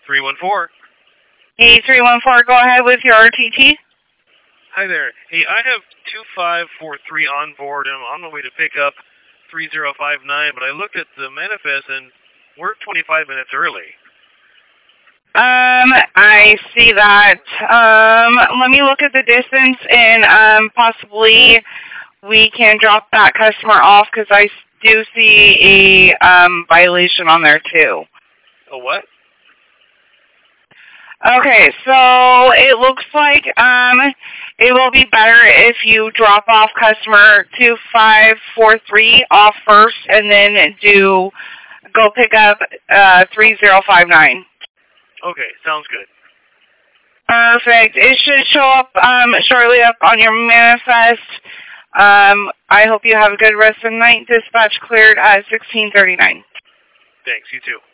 314. Hey, 314, go ahead with your RTT. Hi there. Hey, I have 2543 on board, and I'm on my way to pick up 3059, but I looked at the manifest, and we're 25 minutes early. I see that. Let me look at the distance, and possibly we can drop that customer off, because I do see a violation on there, too. A what? Okay, so it looks like it will be better if you drop off customer 2543 off first, and then go pick up 3059. Okay, sounds good. Perfect. It should show up shortly up on your manifest. I hope you have a good rest of the night. Dispatch cleared at 1639. Thanks, you too.